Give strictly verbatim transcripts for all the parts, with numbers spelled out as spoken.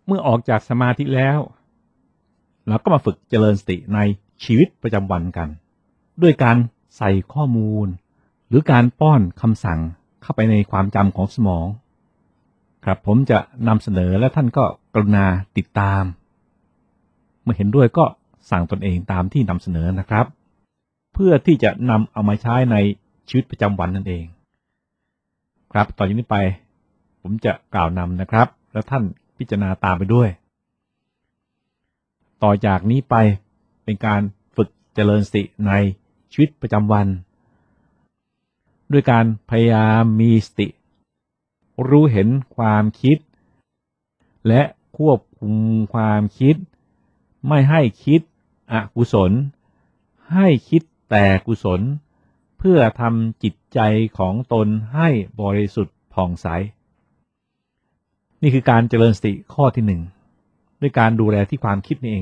เมื่อออกจากสมาธิแล้วเราก็มาฝึกเจริญสติในชีวิตประจำวันกันด้วยการใส่ข้อมูลหรือการป้อนคำสั่งเข้าไปในความจำของสมองครับผมจะนำเสนอและท่านก็กรุณาติดตามเมื่อเห็นด้วยก็สั่งตนเองตามที่นำเสนอนะครับเพื่อที่จะนำเอามาใช้ในชีวิตประจำวันนั่นเองครับต่อจากนี้ไปผมจะกล่าวนำนะครับและท่านพิจารณาตามไปด้วยต่อจากนี้ไปเป็นการฝึกเจริญสติในชีวิตประจำวันด้วยการพยายามมีสติรู้เห็นความคิดและควบคุมความคิดไม่ให้คิดอกุศลให้คิดแต่กุศลเพื่อทำจิตใจของตนให้บริสุทธิ์ผ่องใสนี่คือการเจริญสติข้อที่หนึ่งด้วยการดูแลที่ความคิดนี่เอง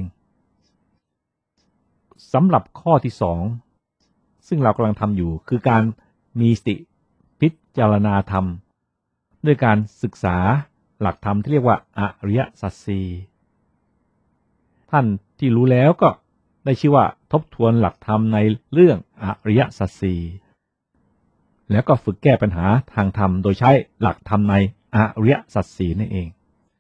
สำหรับข้อที่สองซึ่งเรากำลังทำอยู่คือการมีสติพิจารณาธรรมด้วยการศึกษาหลักธรรมที่เรียกว่าอริยสัจสี่ท่านที่รู้แล้วก็ได้ชื่อว่าทบทวนหลักธรรมในเรื่องอริยสัจสี่แล้วก็ฝึกแก้ปัญหาทางธรรมโดยใช้หลักธรรมในอริยสัจสี่นั่นเอง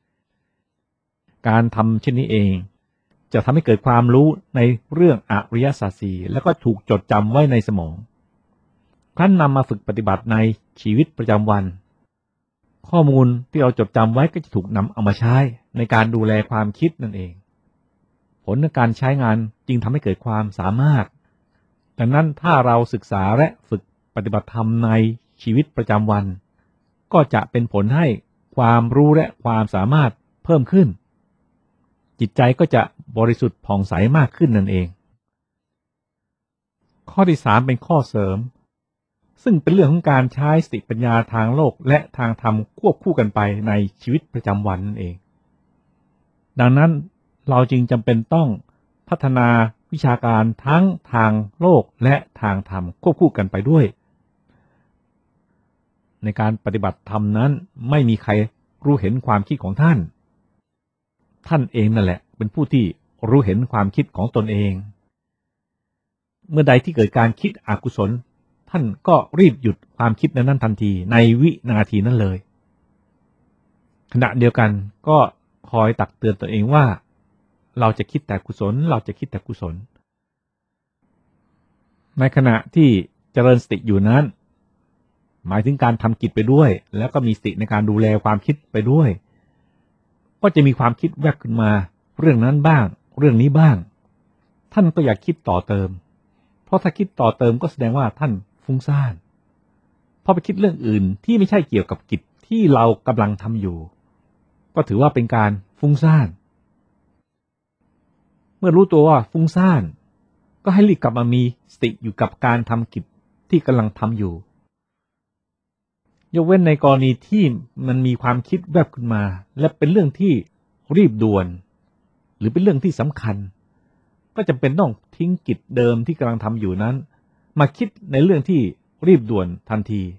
การทำเช่นนี้เองจะทำให้เกิดความรู้ในเรื่องอริยสัจสี่แล้วก็ถูกจดจำไว้ในสมองท่านนำมาฝึกปฏิบัติในชีวิตประจำวันข้อมูลที่เราจดจำไว้ก็จะถูกนำเอามาใช้ในการดูแลความคิดนั่นเองผลในการใช้งานจึงทำให้เกิดความสามารถดังนั้นถ้าเราศึกษาและฝึกปฏิบัติธรรมในชีวิตประจำวันก็จะเป็นผลให้ความรู้และความสามารถเพิ่มขึ้นจิตใจก็จะบริสุทธิ์ผ่องใสมากขึ้นนั่นเองข้อที่สามเป็นข้อเสริมซึ่งเป็นเรื่องของการใช้สติปัญญาทางโลกและทางธรรมควบคู่กันไปในชีวิตประจำวันนั่นเองดังนั้นเราจึงจำเป็นต้องพัฒนาวิชาการทั้งทางโลกและทางธรรมควบคู่กันไปด้วยในการปฏิบัติธรรมนั้นไม่มีใครรู้เห็นความคิดของท่านท่านเองนั่นแหละเป็นผู้ที่รู้เห็นความคิดของตนเองเมื่อใดที่เกิดการคิดอกุศลท่านก็รีบหยุดความคิดนั้นทันทีในวินาทีนั้นเลยขณะเดียวกันก็คอยตักเตือนตัวเองว่าเราจะคิดแต่กุศลเราจะคิดแต่กุศลในขณะที่เจริญสติอยู่นั้นหมายถึงการทำกิจไปด้วยแล้วก็มีสติในการดูแลความคิดไปด้วยก็จะมีความคิดแวบขึ้นมาเรื่องนั้นบ้างเรื่องนี้บ้างท่านก็อยากคิดต่อเติมเพราะถ้าคิดต่อเติมก็แสดงว่าท่านฟุ้งซ่านเพราะไปคิดเรื่องอื่นที่ไม่ใช่เกี่ยวกับกิจที่เรากำลังทำอยู่ก็ถือว่าเป็นการฟุ้งซ่านเมื่อรู้ตัวว่าฟุ้งซ่านก็ให้รีบกลับมามีสติอยู่กับการทำกิจที่กำลังทำอยู่ยกเว้นในกรณีที่มันมีความคิดแวบขึ้นมาและเป็นเรื่องที่รีบด่วนหรือเป็นเรื่องที่สำคัญก็จำเป็นต้องทิ้งกิจเดิมที่กำลังทำอยู่นั้นมาคิดในเรื่องที่รีบด่วนทันที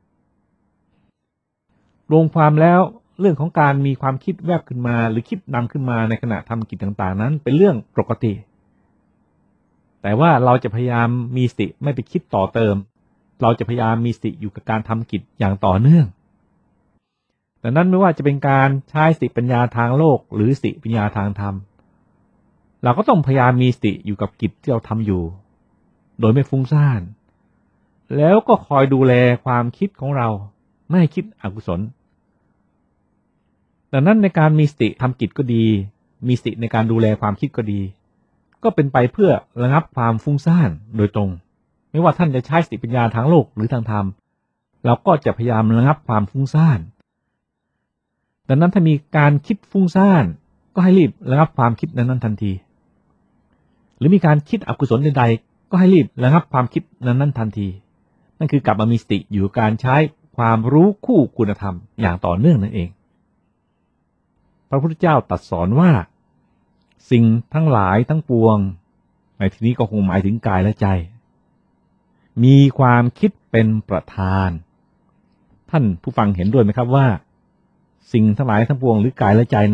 รวมความแล้วเรื่องของการมีความคิดแวบขึ้นมาหรือคิดนำขึ้นมาในขณะทำกิจต่างๆนั้นเป็นเรื่องปกติแต่ว่าเราจะพยายามมีสติไม่ไปคิดต่อเติมเราจะพยายามมีสติอยู่กับการทำกิจอย่างต่อเนื่องดังนั้นไม่ว่าจะเป็นการใช้สติปัญญาทางโลกหรือสติปัญญาทางธรรมเราก็ต้องพยายามมีสติอยู่กับกิจที่เราทำอยู่โดยไม่ฟุ้งซ่านแล้วก็คอยดูแลความคิดของเราไม่ให้คิดอกุศลดังนั้นในการมีสติทำกิจก็ดีมีสติในการดูแลความคิดก็ดีก็เป็นไปเพื่อระงับความฟุ้งซ่านโดยตรงไม่ว่าท่านจะใช้สติปัญญาทางโลกหรือทางธรรมเราก็จะพยายามระงับความฟุ้งซ่านดังนั้นถ้ามีการคิดฟุ้งซ่านก็ให้รีบระงับความคิดนั้นทันทีหรือมีการคิดอกุศลใดๆก็ให้รีบระงับความคิดนั้นทันทีนั่นคือกลับมามีสติอยู่การใช้ความรู้คู่คุณธรรมอย่างต่อเนื่องนั่นเองพระพุทธเจ้าตรัสสอนว่าสิ่งทั้งหลายทั้งปวงในที่นี้ก็คงหมายถึงกายและใจมีความคิดเป็นประธานท่านผู้ฟังเห็นด้วยไหมครับว่าสิ่งทั้งหลายทั้งปวงหรือกายและใจนั้น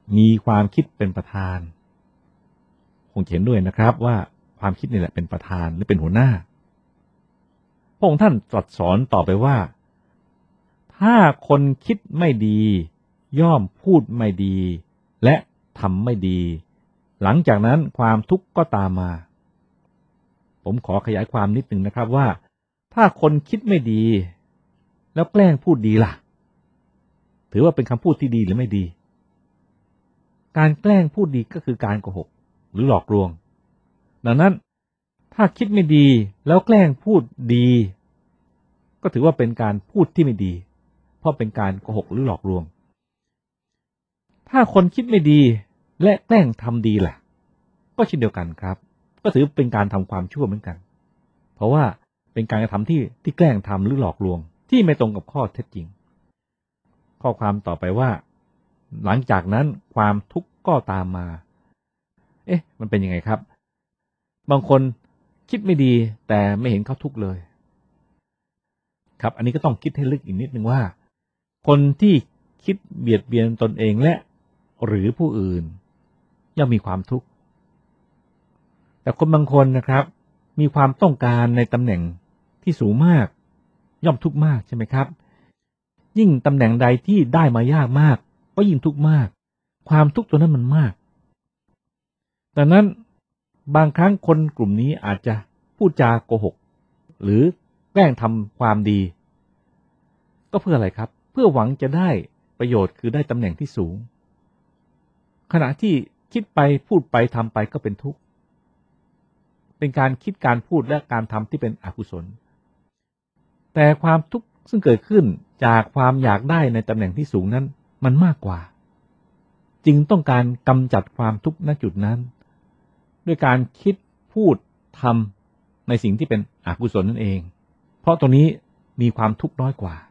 มีความคิดเป็นประธานคงเห็นด้วยนะครับว่าความคิดนี่แหละเป็นประธานหรือเป็นหัวหน้าพระองค์ท่านตรัสสอนต่อไปว่าถ้าคนคิดไม่ดีย่อมพูดไม่ดีและทำไม่ดีหลังจากนั้นความทุกข์ก็ตามมาผมขอขยายความนิดหนึ่งนะครับว่าถ้าคนคิดไม่ดีแล้วแกล้งพูดดีล่ะถือว่าเป็นคำพูดที่ดีหรือไม่ดีการแกล้งพูดดีก็คือการโกหกหรือหลอกลวงดังนั้นถ้าคิดไม่ดีแล้วแกล้งพูดดีก็ถือว่าเป็นการพูดที่ไม่ดีเพราะเป็นการโกหกหรือหลอกลวงถ้าคนคิดไม่ดีและแกล้งทำดีล่ะก็เช่นเดียวกันครับก็ถือเป็นการทำความชั่วเหมือนกันเพราะว่าเป็นการกระทำที่ที่แกล้งทำหรือหลอกลวงที่ไม่ตรงกับข้อเท็จจริงข้อความต่อไปว่าหลังจากนั้นความทุกข์ก็ตามมาเอ๊ะมันเป็นยังไงครับบางคนคิดไม่ดีแต่ไม่เห็นเขาทุกข์เลยครับอันนี้ก็ต้องคิดให้ลึกอีกนิดนึงว่าคนที่คิดเบียดเบียนตนเองและหรือผู้อื่นย่อมมีความทุกข์แต่คนบางคนนะครับมีความต้องการในตำแหน่งที่สูงมากย่อมทุกข์มากใช่ไหมครับยิ่งตำแหน่งใดที่ได้มายากมากก็ยิ่งทุกข์มากความทุกข์ตัวนั้นมันมากดังนั้นบางครั้งคนกลุ่มนี้อาจจะพูดจาโกหกหรือแกล้งทำความดีก็เพื่ออะไรครับเพื่อหวังจะได้ประโยชน์คือได้ตำแหน่งที่สูงขณะที่คิดไปพูดไปทำไปก็เป็นทุกข์เป็นการคิดการพูดและการทำที่เป็นอกุศลแต่ความทุกข์ซึ่งเกิดขึ้นจากความอยากได้ในตำแหน่งที่สูงนั้นมันมากกว่าจึงต้องการกำจัดความทุกข์ณจุดนั้นด้วยการคิดพูดทำในสิ่งที่เป็นอกุศลนั่นเองเพราะตรงนี้มีความทุกข์น้อยกว่า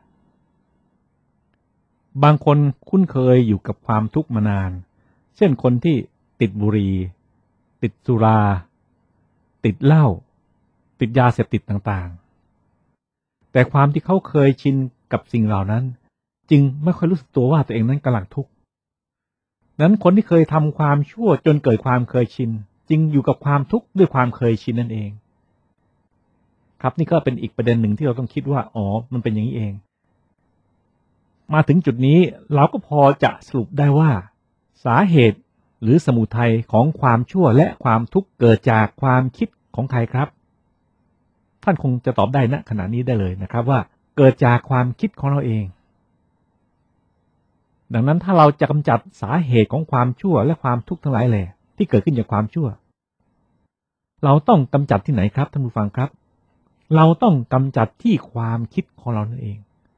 บางคนคุ้นเคยอยู่กับความทุกข์มานานเช่นคนที่ติดบุหรี่ติดสุราติดเหล้าติดยาเสพติดต่างๆแต่ความที่เขาเคยชินกับสิ่งเหล่านั้นจึงไม่ค่อยรู้สึกตัวว่าตัวเองนั้นกำลังทุกข์นั้นคนที่เคยทำความชั่วจนเกิดความเคยชินจึงอยู่กับความทุกข์ด้วยความเคยชินนั่นเองครับนี่ก็เป็นอีกประเด็นหนึ่งที่เราต้องคิดว่าอ๋อมันเป็นอย่างนี้เองมาถึงจุดนี้เราก็พอจะสรุปได้ว่าสาเหตุหรือสมุทัยของความชั่วและความทุกข์เกิดจากความคิดของใครครับท่านคงจะตอบได้ณขณะนี้ได้เลยนะครับว่าเกิดจากความคิดของเราเองดังนั้นถ้าเราจะกำจัดสาเหตุของความชั่วและความทุกข์ทั้งหลายแหล่ที่เกิดขึ้นจากความชั่วเราต้องกำจัดที่ไหนครับท่านผู้ฟังครับเราต้องกำจัดที่ความคิดของเรานั่นเอง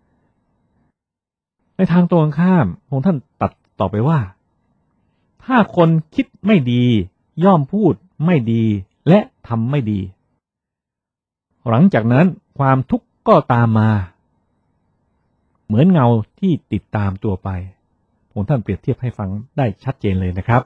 ในทางตรงข้ามพระองค์ท่านตรัสต่อไปว่าถ้าคนคิดไม่ดีย่อมพูดไม่ดีและทำไม่ดีหลังจากนั้นความทุกข์ก็ตามมาเหมือนเงาที่ติดตามตัวไปพระองค์ท่านเปรียบเทียบให้ฟังได้ชัดเจนเลยนะครับ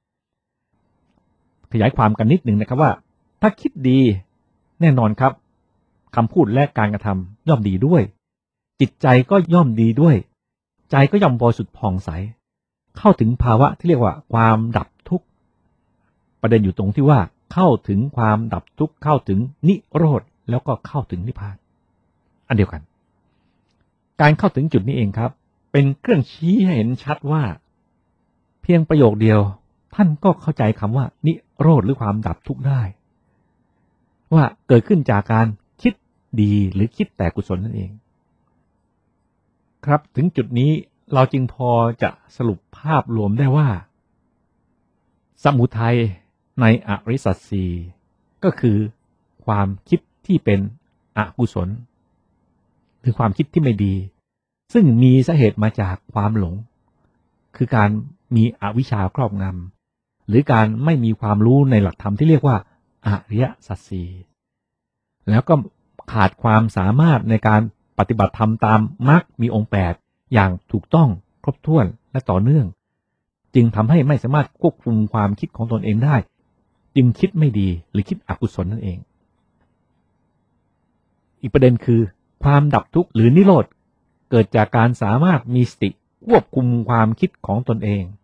ขยายความกันนิดหนึ่งนะครับว่าถ้าคิดดีแน่นอนครับคำพูดและการกระทำย่อมดีด้วยจิตใจก็ย่อมดีด้วยใจก็ย่อมบริสุทธิ์ผ่องใสเข้าถึงภาวะที่เรียกว่าความดับทุกข์ประเด็นอยู่ตรงที่ว่าเข้าถึงความดับทุกข์เข้าถึงนิโรธแล้วก็เข้าถึงนิพพานอันเดียวกันการเข้าถึงจุดนี้เองครับเป็นเครื่องชี้ให้เห็นชัดว่าเพียงประโยคเดียวท่านก็เข้าใจคำว่านิโรธหรือความดับทุกข์ได้ว่าเกิดขึ้นจากการคิดดีหรือคิดแต่กุศลนั่นเองครับถึงจุดนี้เราจึงพอจะสรุปภาพรวมได้ว่าสมุทัยในอริยสัจสี่ก็คือความคิดที่เป็นอกุศลหรือความคิดที่ไม่ดีซึ่งมีสาเหตุมาจากความหลงคือการมีอวิชชาครอบงำหรือการไม่มีความรู้ในหลักธรรมที่เรียกว่าอริยสัจสี่แล้วก็ขาดความสามารถในการปฏิบัติธรรมตามมรรคมีองค์แปดอย่างถูกต้องครบถ้วนและต่อเนื่องจึงทำให้ไม่สามารถควบคุมความคิดของตนเองได้จึงคิดไม่ดีหรือคิดอกุศลนั่นเองอีกประเด็นคือความดับทุกข์หรือนิโรธเกิดจากการสามารถมีสติควบคุมความคิดของตนเอง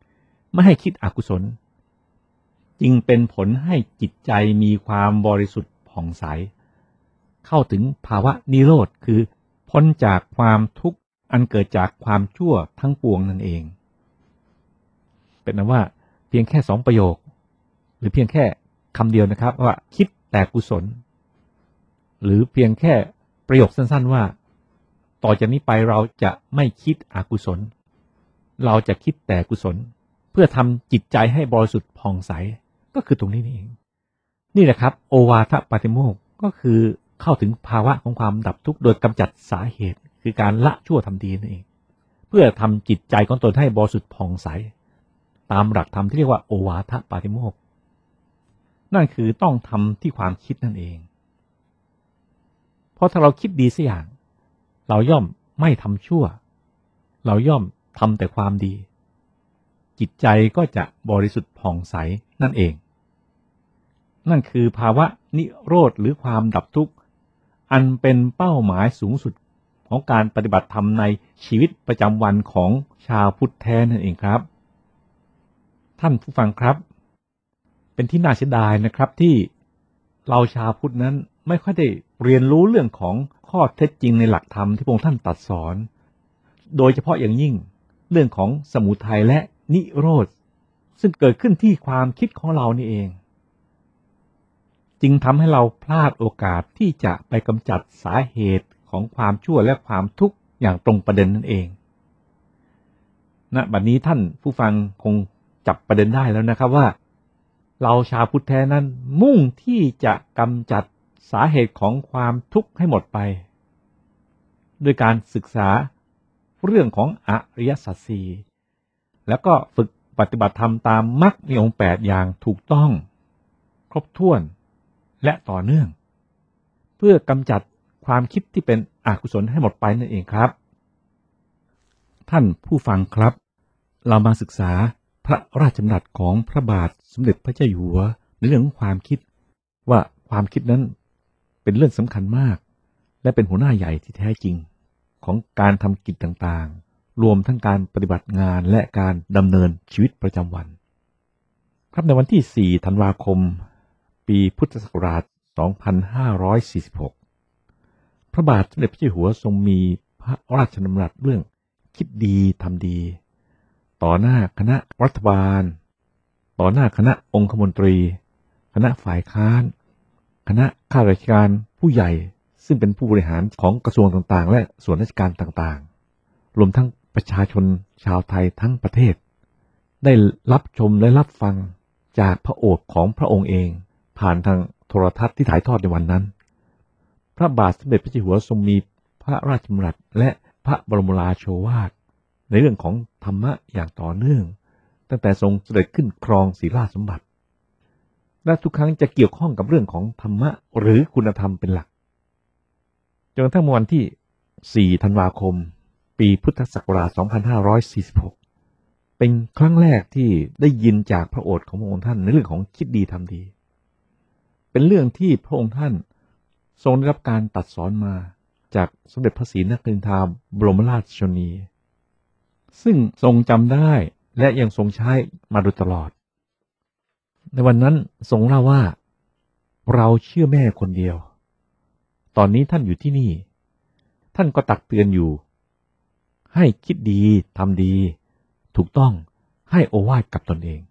ไม่ให้คิดอกุศลจึงเป็นผลให้จิตใจมีความบริสุทธิ์ผ่องใสเข้าถึงภาวะนิโรธคือพ้นจากความทุกข์อันเกิดจากความชั่วทั้งปวงนั่นเองเป็นนั้นว่าเพียงแค่สองประโยคหรือเพียงแค่คำเดียวนะครับว่าคิดแต่กุศลหรือเพียงแค่ประโยคสั้นๆว่าต่อจากนี้ไปเราจะไม่คิดอกุศลเราจะคิดแต่กุศลเพื่อทำจิตใจให้บริสุทธิ์ผ่องใสก็คือตรงนี้นี่เองนี่แหละครับโอวาทปาติโมกข์ก็คือเข้าถึงภาวะของความดับทุกข์โดยกำจัดสาเหตุคือการละชั่วทำดีนั่นเองเพื่อทำจิตใจของตนให้บริสุทธิ์ผ่องใสตามหลักธรรมที่เรียกว่าโอวาทปาติโมกข์นั่นคือต้องทำที่ความคิดนั่นเองเพราะถ้าเราคิดดีสักอย่างเราย่อมไม่ทำชั่วเราย่อมทำแต่ความดีจิตใจก็จะบริสุทธิ์ผ่องใสนั่นเองนั่นคือภาวะนิโรธหรือความดับทุกข์อันเป็นเป้าหมายสูงสุดของการปฏิบัติธรรมในชีวิตประจำวันของชาวพุทธแท้นั่นเองครับท่านผู้ฟังครับเป็นที่น่าเสียดายนะครับที่เราชาวพุทธนั้นไม่ค่อยได้เรียนรู้เรื่องของข้อเท็จจริงในหลักธรรมที่พระองค์ท่านตรัสสอนโดยเฉพาะอย่างยิ่งเรื่องของสมุทัยและนิโรธซึ่งเกิดขึ้นที่ความคิดของเรานี่เองจึงทำให้เราพลาดโอกาสที่จะไปกำจัดสาเหตุของความชั่วและความทุกข์อย่างตรงประเด็นนั่นเองณบัดนี้ท่านผู้ฟังคงจับประเด็นได้แล้วนะครับว่าเราชาวพุทธแท้นั้นมุ่งที่จะกำจัดสาเหตุของความทุกข์ให้หมดไปด้วยการศึกษาเรื่องของอริยสัจสี่แล้วก็ฝึกปฏิบัติธรรมตามมรรคมีองค์แปดอย่างถูกต้องครบถ้วนและต่อเนื่องเพื่อกำจัดความคิดที่เป็นอกุศลให้หมดไปนั่นเองครับท่านผู้ฟังครับเรามาศึกษาพระราชดำรัสของพระบาทสมเด็จพระเจ้าอยู่หัวในเรื่องของความคิดว่าความคิดนั้นเป็นเรื่องสำคัญมากและเป็นหัวหน้าใหญ่ที่แท้จริงของการทำกิจต่างๆรวมทั้งการปฏิบัติงานและการดำเนินชีวิตประจำวันครับในวันที่สี่ธันวาคมปีพุทธศักราชสองพันห้าร้อยสี่สิบหกพระบาทสมเด็จพระเจ้าอยู่หัวทรงมีพระราชดำรัสเรื่องคิดดีทำดีต่อหน้าคณะรัฐบาลต่อหน้าคณะองคมนตรีคณะฝ่ายค้านคณะข้าราชการผู้ใหญ่ซึ่งเป็นผู้บริหารของกระทรวงต่างๆและส่วนราชการต่างๆรวมทั้งประชาชนชาวไทยทั้งประเทศได้รับชมและรับฟังจากพระโอษฐ์ของพระองค์เองผ่านทางโทรทัศน์ที่ถ่ายทอดในวันนั้นพระบาทสมเด็จพระเจ้าอยู่หัวทรงมีพระราชดำรัสและพระบรมราโชวาทในเรื่องของธรรมะอย่างต่อเนื่องตั้งแต่ทรงเสด็จขึ้นครองศรีราชสมบัติและทุกครั้งจะเกี่ยวข้องกับเรื่องของธรรมะหรือคุณธรรมเป็นหลักจนกระทั่งวันที่สี่ธันวาคมปีพุทธศักราชสองพันห้าร้อยสี่สิบหกเป็นครั้งแรกที่ได้ยินจากพระโอษฐ์ของพระองค์ท่านในเรื่องของคิดดีทำดีเป็นเรื่องที่พระองค์ท่านทรงได้รับการตรัสสอนมาจากสมเด็จพระศรีนครินทราบรมราชชนนีซึ่งทรงจำได้และยังทรงใช้มาโดยตลอดในวันนั้นทรงเล่าว่าเราเชื่อแม่คนเดียวตอนนี้ท่านอยู่ที่นี่ท่านก็ตักเตือนอยู่ให้คิดดีทำดีถูกต้องให้โอวาทกับตนเอง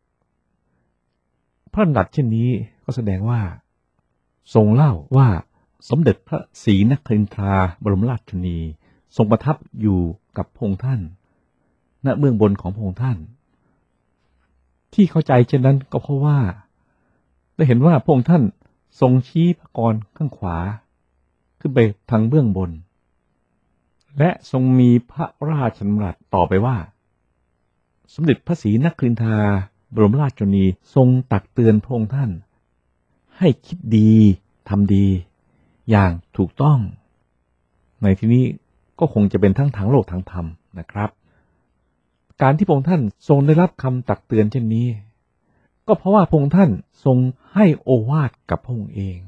พระดำรัสเช่นนี้ก็แสดงว่าทรงเล่าว่าสมเด็จพระศรีนครินทราบรมราชชนนีทรงประทับอยู่กับพระองค์ท่านณเบื้องบนของพระองค์ท่านที่เข้าใจเช่นนั้นก็เพราะว่าได้เห็นว่าพระองค์ท่านทรงชี้พระกรข้างขวาขึ้นไปทางเบื้องบนและทรงมีพระราชดำรัสต่อไปว่าสมเด็จพระศรีนครินทราบรมราชชนนีทรงตักเตือนพระองค์ท่านให้คิดดีทำดีอย่างถูกต้องในที่นี้ก็คงจะเป็นทั้งทางโลกทางธรรมนะครับการที่พระองค์ท่านทรงได้รับคำตักเตือนเช่นนี้ก็เพราะว่าพระองค์ท่านทรงให้โอวาทกับพระองค์เอง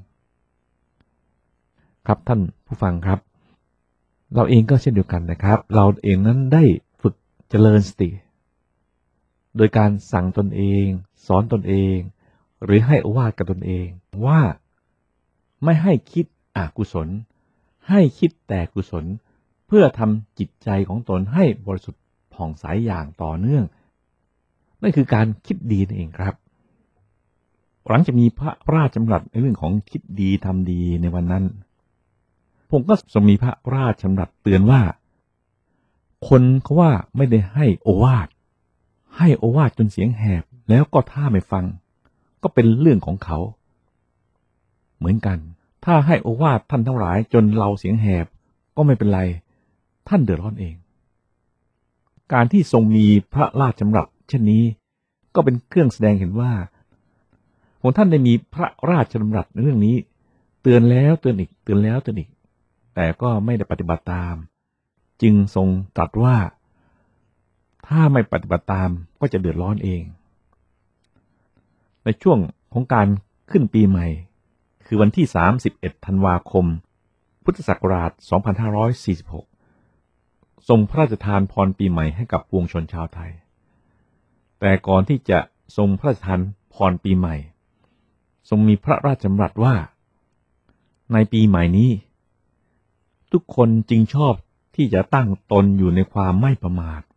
ครับท่านผู้ฟังครับเราเองก็เช่นเดียวกันนะครับเราเองนั้นได้ฝึกเจริญสติโดยการสั่งตนเองสอนตนเองหรือให้โอวาทกับตนเองว่าไม่ให้คิดอกุศลให้คิดแต่กุศลเพื่อทำจิตใจของตนให้บริสุทธิ์ผ่องใสอย่างต่อเนื่องนั่นคือการคิดดีนั่นเองครับหลังจากมีพระราชดำรัสในเรื่องของคิดดีทำดีในวันนั้นผมก็ทรงมีพระราชดำรัสเตือนว่าคนเขาว่าไม่ได้ให้โอวาทให้โอวาทจนเสียงแหบแล้วก็ถ้าไม่ฟังก็เป็นเรื่องของเขาเหมือนกันถ้าให้โอวาทท่านทั้งหลายจนเราเสียงแหบก็ไม่เป็นไรท่านเดือดร้อนเองการที่ทรงมีพระราชดำรัสเช่นนี้ก็เป็นเครื่องแสดงเห็นว่าของท่านได้มีพระราชดำรัสในเรื่องนี้เตือนแล้วเตือนอีกเตือนแล้วเตือนอีกแต่ก็ไม่ได้ปฏิบัติตามจึงทรงตรัสว่าถ้าไม่ปฏิบัติตามก็จะเดือดร้อนเองในช่วงของการขึ้นปีใหม่คือวันที่สามสิบเอ็ดธันวาคมพุทธศักราชสองพันห้าร้อยสี่สิบหกทรงพระราชทานพรปีใหม่ให้กับปวงชนชาวไทยแต่ก่อนที่จะทรงพระราชทานพรปีใหม่ทรงมีพระราชดำรัสว่าในปีใหม่นี้ทุกคนจึงชอบที่จะตั้งตนอยู่ในความไม่ประมาท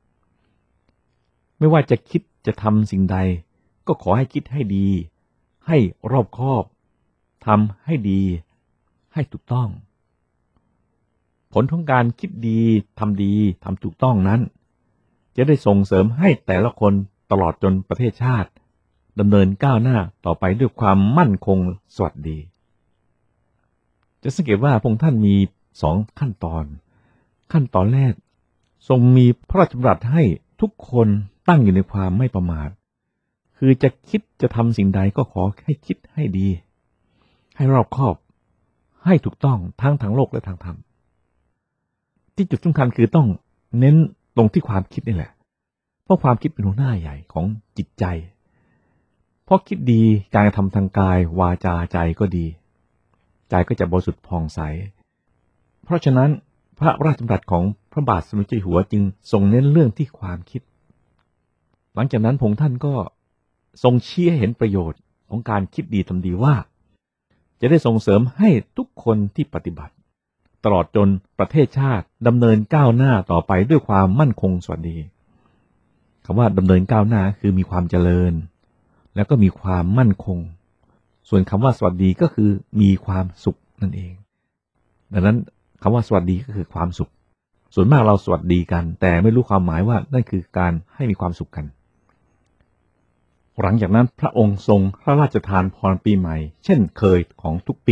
ไม่ว่าจะคิดจะทำสิ่งใดก็ขอให้คิดให้ดีให้รอบคอบทำให้ดีให้ถูกต้องผลของการคิดดีทำดีทำถูกต้องนั้นจะได้ส่งเสริมให้แต่ละคนตลอดจนประเทศชาติดำเนินก้าวหน้าต่อไปด้วยความมั่นคงสวัสดีจะสังเกตว่าพระองค์ท่านมีสองขั้นตอนขั้นตอนแรกทรงมีพระราชดำรัสให้ทุกคนตั้งอยู่ในความไม่ประมาทคือจะคิดจะทำสิ่งใดก็ขอให้คิดให้ดีให้รอบคอบให้ถูกต้องทั้งทางโลกและทางธรรมที่จุดสำคัญคือต้องเน้นตรงที่ความคิดนี่แหละเพราะความคิดเป็นหัวหน้าใหญ่ของจิตใจเพราะคิดดีการกระทำทางกายวาจาใจก็ดีใจก็จะบริสุทธิ์ผ่องใสเพราะฉะนั้นพระราชดำรัสของพระบาทสมเด็จเจ้าอยู่หัวจึงทรงเน้นเรื่องที่ความคิดหลังจากนั้นพระองค์ท่านก็ทรงชี้ให้เห็นประโยชน์ของการคิดดีทำดีว่าจะได้ส่งเสริมให้ทุกคนที่ปฏิบัติตลอดจนประเทศชาติดำเนินก้าวหน้าต่อไปด้วยความมั่นคงสวัสดีคำว่าดำเนินก้าวหน้าคือมีความเจริญแล้วก็มีความมั่นคงส่วนคำว่าสวัสดีก็คือมีความสุขนั่นเองดังนั้นคำว่าสวัสดีก็คือความสุขส่วนมากเราสวัสดีกันแต่ไม่รู้ความหมายว่านั่นคือการให้มีความสุขกันหลังจากนั้นพระองค์ทรงพระราชทานพรปีใหม่เช่นเคยของทุกปี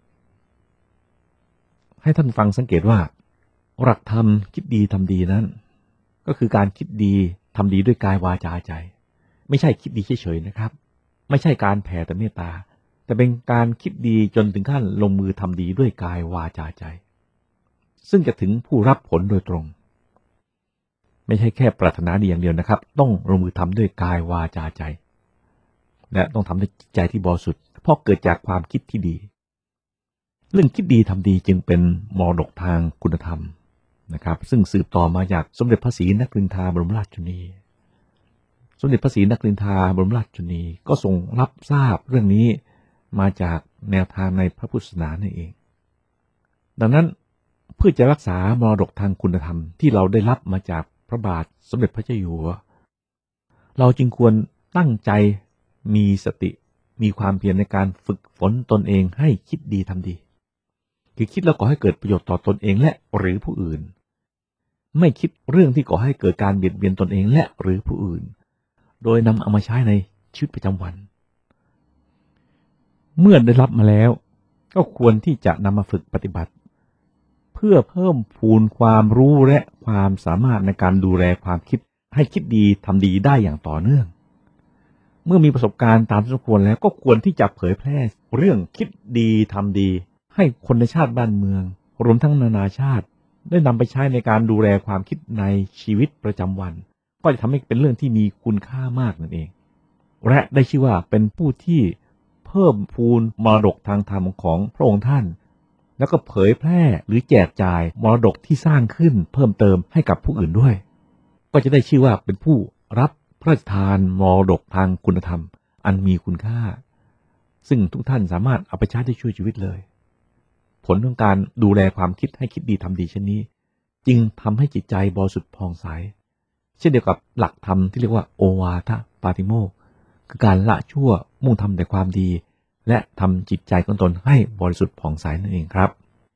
ให้ท่านฟังสังเกตว่าหลักธรรมคิดดีทำดีนั้นก็คือการคิดดีทำดีด้วยกายวาจาใจไม่ใช่คิดดีเฉยๆนะครับไม่ใช่การแผ่แต่เมตตาแต่เป็นการคิดดีจนถึงขั้นลงมือทำดีด้วยกายวาจาใจซึ่งจะถึงผู้รับผลโดยตรงไม่ใช่แค่ปรารถนาดีอย่างเดียวนะครับต้องลงมือทำด้วยกายวาจาใจและต้องทำด้วยจิตใจที่บริสุทธิ์เพราะเกิดจากความคิดที่ดีเรื่องคิดดีทำดีจึงเป็นมรดกทางคุณธรรมนะครับซึ่งสืบต่อมาจากสมเด็จพระศรีนครินทราบรมราชชนนีสมเด็จพระศรีนครินทราบรมราชชนนีก็ทรงรับทราบเรื่องนี้มาจากแนวทางในพระพุทธศาสนานั่นเองดังนั้นเพื่อจะรักษามรดกทางคุณธรรมที่เราได้รับมาจากพระบาทสมเด็จพระเจ้าอยู่หัวเราจึงควรตั้งใจมีสติมีความเพียรในการฝึกฝนตนเองให้คิดดีทำดีคือคิดแล้วก่อให้เกิดประโยชน์ต่อตนเองและหรือผู้อื่นไม่คิดเรื่องที่ก่อให้เกิดการเบียดเบียนตนเองและหรือผู้อื่นโดยนำเอามาใช้ในชีวิตประจำวันเมื่อได้รับมาแล้วก็ควรที่จะนำมาฝึกปฏิบัติเพื่อเพิ่มพูนความรู้และความสามารถในการดูแลความคิดให้คิดดีทำดีได้อย่างต่อเนื่องเมื่อมีประสบการณ์ตามสมควรแล้วก็ควรที่จะเผยแพร่เรื่องคิดดีทำดีให้คนในชาติบ้านเมืองรวมทั้งนานาชาติได้นำไปใช้ในการดูแลความคิดในชีวิตประจำวันก็จะทำให้เป็นเรื่องที่มีคุณค่ามากนั่นเองและได้ชื่อว่าเป็นผู้ที่เพิ่มพูนมรดกทางธรรมของพระองค์ท่านแล้วก็เผยแพร่หรือแจกจ่ายมรดกที่สร้างขึ้นเพิ่มเติมให้กับผู้อื่นด้วยก็จะได้ชื่อว่าเป็นผู้รับพระระราชทานมรดกทางคุณธรรมอันมีคุณค่าซึ่งทุกท่านสามารถเอาไปใช้ได้ช่วยชีวิตเลยผลของการดูแลความคิดให้คิดดีทำดีเช่นนี้จึงทำให้จิตใจบริสุทธิ์ผ่องใสเช่นเดียวกับหลักธรรมที่เรียกว่าโอวาทปาติโมกข์คือการละชั่วมุ่งทำแต่ความดีและทำจิตใจของตนให้บริสุทธิ์ผ่องใสนั่นเองครับ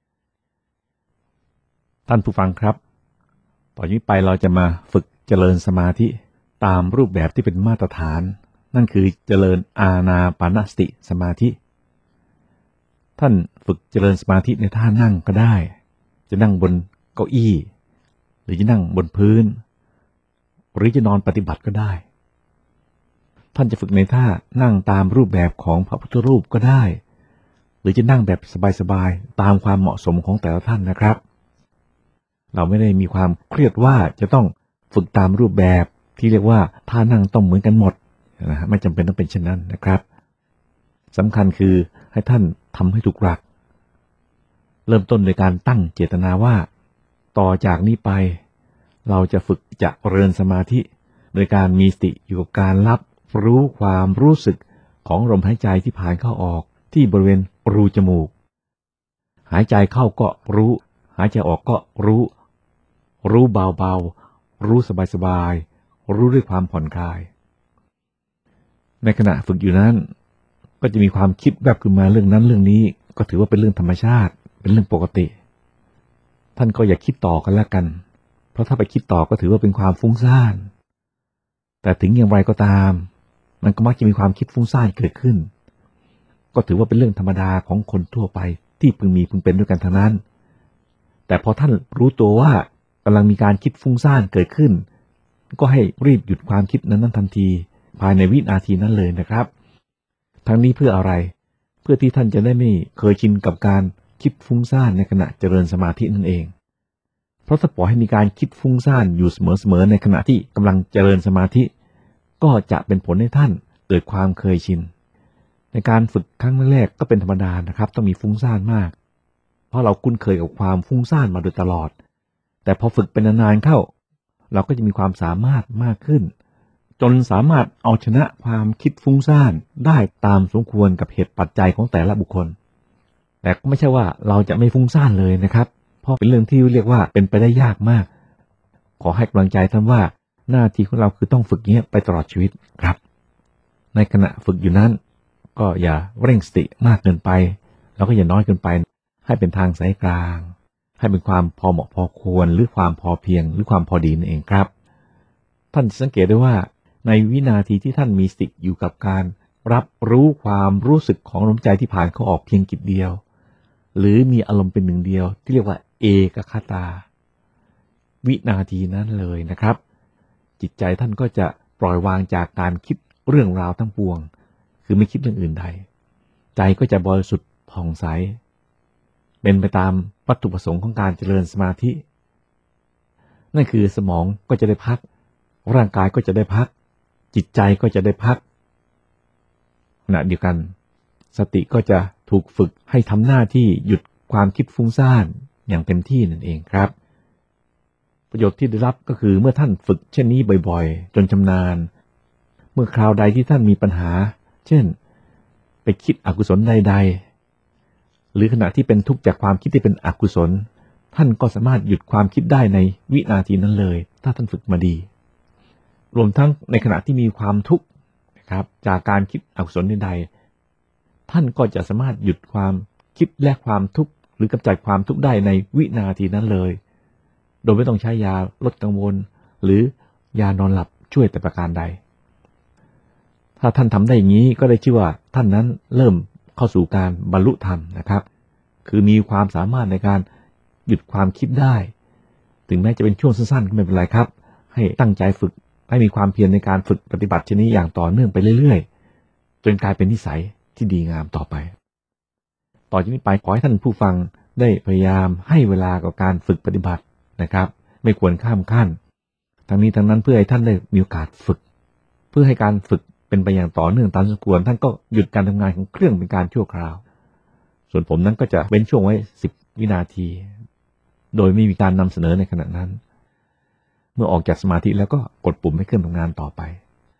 ท่านผู้ฟังครับต่อจากนี้ไปเราจะมาฝึกเจริญสมาธิตามรูปแบบที่เป็นมาตรฐานนั่นคือเจริญอานาปานสติสมาธิท่านฝึกเจริญสมาธิในท่านั่งก็ได้จะนั่งบนเก้าอี้หรือจะนั่งบนพื้นหรือจะนอนปฏิบัติก็ได้ท่านจะฝึกในท่านั่งตามรูปแบบของพระพุทธรูปก็ได้หรือจะนั่งแบบสบายๆตามความเหมาะสมของแต่ละท่านนะครับเราไม่ได้มีความเครียดว่าจะต้องฝึกตามรูปแบบที่เรียกว่าท่านั่งต้องเหมือนกันหมดนะฮะไม่จำเป็นต้องเป็นเช่นนั้นนะครับสำคัญคือให้ท่านทำให้ถูกหลักเริ่มต้นโดยการตั้งเจตนาว่าต่อจากนี้ไปเราจะฝึกเจริญสมาธิโดยการมีสติอยู่กับการรับรู้ความรู้สึกของลมหายใจที่ผ่านเข้าออกที่บริเวณรูจมูกหายใจเข้าก็รู้หายใจออกก็รู้รู้เบาๆรู้สบายๆรู้ด้วยความผ่อนคลายในขณะฝึกอยู่นั้นก็จะมีความคิดแวบขึ้นมาเรื่องนั้นเรื่องนี้ก็ถือว่าเป็นเรื่องธรรมชาติเป็นเรื่องปกติท่านก็อย่าคิดต่อกันแล้วกันเพราะถ้าไปคิดต่อก็ถือว่าเป็นความฟุ้งซ่านแต่ถึงอย่างไรก็ตามมันก็มักจะมีความคิดฟุ้งซ่านเกิดขึ้นก็ถือว่าเป็นเรื่องธรรมดาของคนทั่วไปที่พึงมีพึงเป็นด้วยกันทั้งนั้นแต่พอท่านรู้ตัวว่ากำลังมีการคิดฟุ้งซ่านเกิดขึ้นก็ให้รีบหยุดความคิดนั้นทันทีภายในวินาทีนั้นเลยนะครับทั้งนี้เพื่ออะไรเพื่อที่ท่านจะได้ไม่เคยชินกับการคิดฟุ้งซ่านในขณะเจริญสมาธินั่นเองเพราะถ้าปล่อยให้มีการคิดฟุ้งซ่านอยู่เสมอๆในขณะที่กำลังเจริญสมาธิก็จะเป็นผลให้ท่านเกิดความเคยชินในการฝึกครั้งแรกก็เป็นธรรมดานะครับต้องมีฟุ้งซ่านมากเพราะเราคุ้นเคยกับความฟุ้งซ่านมาโดยตลอดแต่พอฝึกเป็นนานๆเข้าเราก็จะมีความสามารถมากขึ้นจนสามารถเอาชนะความคิดฟุ้งซ่านได้ตามสมควรกับเหตุปัจจัยของแต่ละบุคคลแต่ก็ไม่ใช่ว่าเราจะไม่ฟุ้งซ่านเลยนะครับเพราะเป็นเรื่องที่เรียกว่าเป็นไปได้ยากมากขอให้กำลังใจท่านว่าหน้าที่ของเราคือต้องฝึกเงี้ยไปตลอดชีวิตครับในขณะฝึกอยู่นั้นก็อย่าเร่งสติมากเกินไปแล้วก็อย่าน้อยเกินไปให้เป็นทางสายกลางให้เป็นความพอเหมาะพอควรหรือความพอเพียงหรือความพอดีนั่นเองครับท่านสังเกตได้ว่าในวินาทีที่ท่านมีสติอยู่กับการรับรู้ความรู้สึกของลมใจที่ผ่านเข้าออกเพียงกิจเดียวหรือมีอารมณ์เป็นหนึ่งเดียวที่เรียกว่าเอกคตาวินาทีนั้นเลยนะครับจิตใจท่านก็จะปล่อยวางจากการคิดเรื่องราวทั้งปวงคือไม่คิดเรื่องอื่นใดใจก็จะบริสุทธิ์ผ่องใสเป็นไปตามวัตถุประสงค์ของการเจริญสมาธินั่นคือสมองก็จะได้พักร่างกายก็จะได้พักจิตใจก็จะได้พักขณะเดียวกันสติก็จะถูกฝึกให้ทำหน้าที่หยุดความคิดฟุ้งซ่านอย่างเต็มที่นั่นเองครับประโยชน์ที่ได้รับก็คือเมื่อท่านฝึกเช่นนี้บ่อยๆจนชำนาญเมื่อคราวใดที่ท่านมีปัญหาเช่นไปคิดอกุศลใดๆหรือขณะที่เป็นทุกข์จากความคิดที่เป็นอกุศลท่านก็สามารถหยุดความคิดได้ในวินาทีนั้นเลยถ้าท่านฝึกมาดีรวมทั้งในขณะที่มีความทุกข์นะครับจากการคิดอกุศลใดๆท่านก็จะสามารถหยุดความคิดและความทุกข์หรือกำจัดความทุกข์ได้ในวินาทีนั้นเลยโดยไม่ต้องใช้ยาลดกังวลหรือยานอนหลับช่วยแต่ประการใดถ้าท่านทำได้อย่างนี้ก็ได้ชื่อว่าท่านนั้นเริ่มเข้าสู่การบรรลุธรรมนะครับคือมีความสามารถในการหยุดความคิดได้ถึงแม้จะเป็นช่วงสั้นๆก็ไม่เป็นไรครับให้ตั้งใจฝึกให้มีความเพียรในการฝึกปฏิบัติชนิดอย่างต่อเนื่องไปเรื่อยๆจนกลายเป็นนิสัยที่ดีงามต่อไปต่อจากนี้ไปขอให้ท่านผู้ฟังได้พยายามให้เวลากับการฝึกปฏิบัตินะครับไม่ควรข้ามขั้นทั้งนี้ทั้งนั้นเพื่อให้ท่านได้มีโอกาสฝึกเพื่อให้การฝึกเป็นไปอย่างต่อเนื่องตามสมควรท่านก็หยุดการทำงานของเครื่องเป็นการชั่วคราวส่วนผมนั้นก็จะเว้นช่วงไว้สิบวินาทีโดยไม่มีการนำเสนอในขณะนั้นเมื่อออกจากสมาธิแล้วก็กดปุ่มให้เครื่องทำงานต่อไป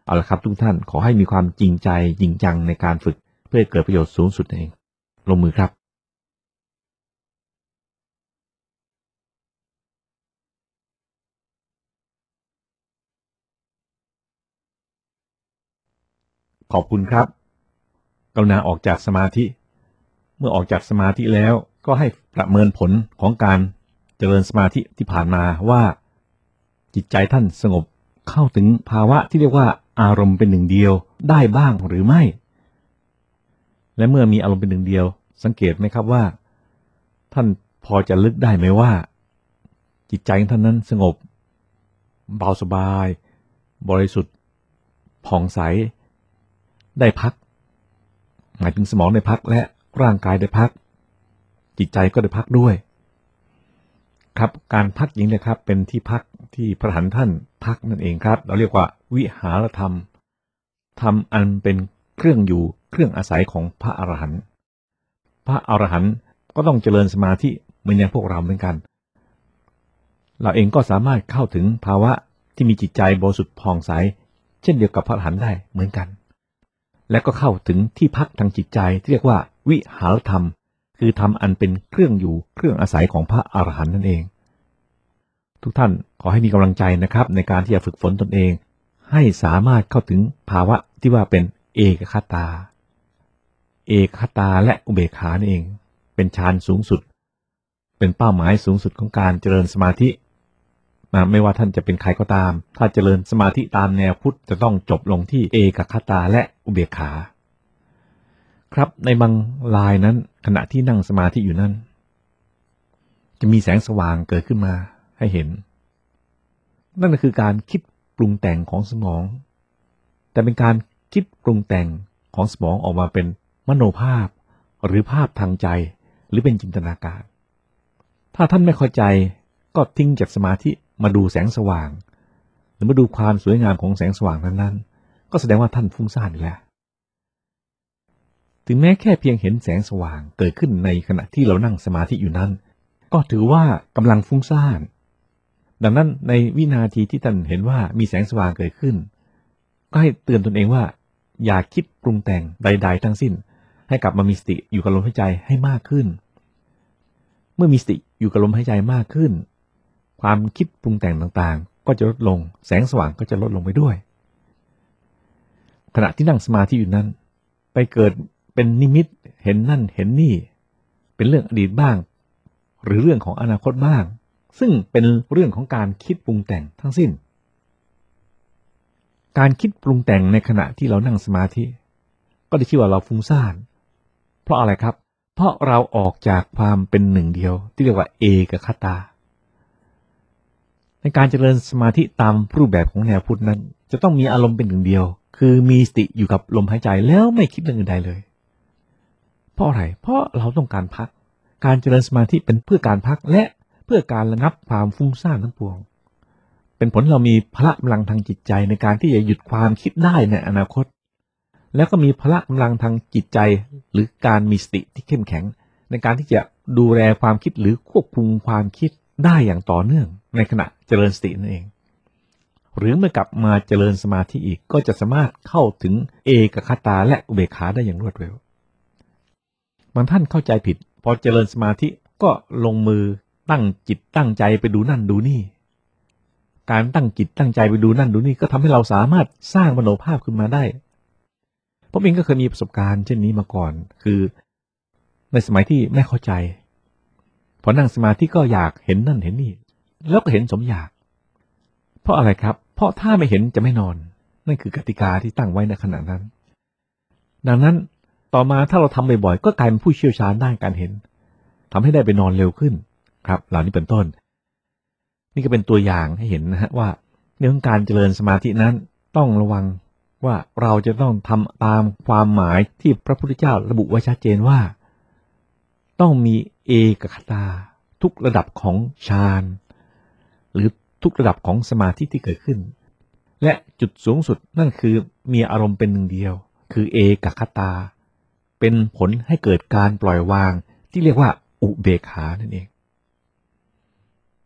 เอาละครับทุกท่านขอให้มีความจริงใจจริงจังในการฝึกเพื่อเกิดประโยชน์สูงสุดเองลงมือครับขอบคุณครับกรุณาออกจากสมาธิเมื่อออกจากสมาธิแล้วก็ให้ประเมินผลของการเจริญสมาธิที่ผ่านมาว่าจิตใจท่านสงบเข้าถึงภาวะที่เรียกว่าอารมณ์เป็นหนึ่งเดียวได้บ้างหรือไม่และเมื่อมีอารมณ์เป็นหนึ่งเดียวสังเกตไหมครับว่าท่านพอจะลึกได้ไหมว่าจิตใจของท่านนั้นสงบเบาสบายบริสุทธิ์ผ่องใสได้พักหมายถึงสมองได้พักและร่างกายได้พักจิตใจก็ได้พักด้วยครับการพักอย่างนี้นะครับเป็นที่พักที่พระหันท่านพักนั่นเองครับเราเรียกว่าวิหารธรรมธรรมอันเป็นเครื่องอยู่เครื่องอาศัยของพระอรหันต์พระอรหันต์ก็ต้องเจริญสมาธิเหมือนอย่างพวกเราเหมือนกันเราเองก็สามารถเข้าถึงภาวะที่มีจิตใจบริสุทธิ์ผ่องใสเช่นเดียวกับพระอรหันต์ได้เหมือนกันและก็เข้าถึงที่พักทางจิตใจที่เรียกว่าวิหารธรรมคือธรรมอันเป็นเครื่องอยู่เครื่องอาศัยของพระอรหันต์นั่นเองทุกท่านขอให้มีกำลังใจนะครับในการที่จะฝึกฝนตนเองให้สามารถเข้าถึงภาวะที่ว่าเป็นเอกคตาเอกคตาและอุเบกขานั่นเองเป็นฌานสูงสุดเป็นเป้าหมายสูงสุดของการเจริญสมาธิไม่ว่าท่านจะเป็นใครก็ตามถ้าเจริญสมาธิตามแนวพุทธจะต้องจบลงที่เอกคตาและอุเบกขาครับในบางรายนั้นขณะที่นั่งสมาธิอยู่นั้นจะมีแสงสว่างเกิดขึ้นมาให้เห็นนั่นก็คือการคิดปรุงแต่งของสมองแต่เป็นการคิดปรุงแต่งของสมองออกมาเป็นมโนภาพหรือภาพทางใจหรือเป็นจินตนาการถ้าท่านไม่เข้าใจก็ทิ้งจากสมาธิมาดูแสงสว่างหรือมาดูความสวยงามของแสงสว่างนั้นๆก็แสดงว่าท่านฟุ้งซ่านอยู่แล้วถึงแม้แค่เพียงเห็นแสงสว่างเกิดขึ้นในขณะที่เรานั่งสมาธิอยู่นั้นก็ถือว่ากำลังฟุ้งซ่านดังนั้นในวินาทีที่ท่านเห็นว่ามีแสงสว่างเกิดขึ้นก็ให้เตือนตนเองว่าอย่าคิดปรุงแต่งใดๆทั้งสิ้นให้กลับมามีสติอยู่กับลมหายใจให้มากขึ้นเมื่อมีสติอยู่กับลมหายใจมากขึ้นความคิดปรุงแต่งต่างๆก็จะลดลงแสงสว่างก็จะลดลงไปด้วยขณะที่นั่งสมาธิอยู่นั้นไปเกิดเป็นนิมิตเห็นนั่นเห็นนี่เป็นเรื่องอดีตบ้างหรือเรื่องของอนาคตบ้างซึ่งเป็นเรื่องของการคิดปรุงแต่งทั้งสิ้นการคิดปรุงแต่งในขณะที่เรานั่งสมาธิก็ได้ชื่อว่าเราฟุ้งซ่านเพราะอะไรครับเพราะเราออกจากความเป็นหนึ่งเดียวที่เรียกว่าเอกคตาในการเจริญสมาธิตามรูปแบบของแนวพุทธนั้นจะต้องมีอารมณ์เป็นหนึ่งเดียวคือมีสติอยู่กับลมหายใจแล้วไม่คิดเรื่องอื่นใดเลยเพราะอะไรเพราะเราต้องการพักการเจริญสมาธิเป็นเพื่อการพักและเพื่อการระงับความฟุ้งซ่านทั้งปวงเป็นผลเรามีพละกำลังทางจิตใจในการที่จะหยุดความคิดได้ในอนาคตแล้วก็มีพละกำลังทางจิตใจหรือการมีสติที่เข้มแข็งในการที่จะดูแลความคิดหรือควบคุมความคิดได้อย่างต่อเนื่องในขณะเจริญสตินั่นเองหรือเมื่อกลับมาเจริญสมาธิอีกก็จะสามารถเข้าถึงเอกคตาและอุเบกขาได้อย่างรวดเร็วบางท่านเข้าใจผิดพอเจริญสมาธิก็ลงมือตั้งจิตตั้งใจไปดูนั่นดูนี่การตั้งจิตตั้งใจไปดูนั่นดูนี่ก็ทำให้เราสามารถสร้างมโนภาพขึ้นมาได้ผมเองก็เคยมีประสบการณ์เช่นนี้มาก่อนคือในสมัยที่ไม่เข้าใจพอนั่งสมาธิก็อยากเห็นนั่นเห็นนี่แล้วก็เห็นสมอยากเพราะอะไรครับเพราะถ้าไม่เห็นจะไม่นอนนั่นคือกติกาที่ตั้งไว้ในขณะนั้นดังนั้นต่อมาถ้าเราทำบ่อยๆก็กลายเป็นผู้เชี่ยวชาญด้านการเห็นทำให้ได้ไปนอนเร็วขึ้นครับเหล่านี้เป็นต้นนี่ก็เป็นตัวอย่างให้เห็นนะฮะว่าในเรื่องการเจริญสมาธินั้นต้องระวังว่าเราจะต้องทำตามความหมายที่พระพุทธเจ้าระบุไว้ชัดเจนว่าต้องมีเอกคตาทุกระดับของฌานหรือทุกระดับของสมาธิที่เกิดขึ้นและจุดสูงสุดนั่นคือมีอารมณ์เป็นหนึ่งเดียวคือเอกคตาเป็นผลให้เกิดการปล่อยวางที่เรียกว่าอุเบกขานั่นเอง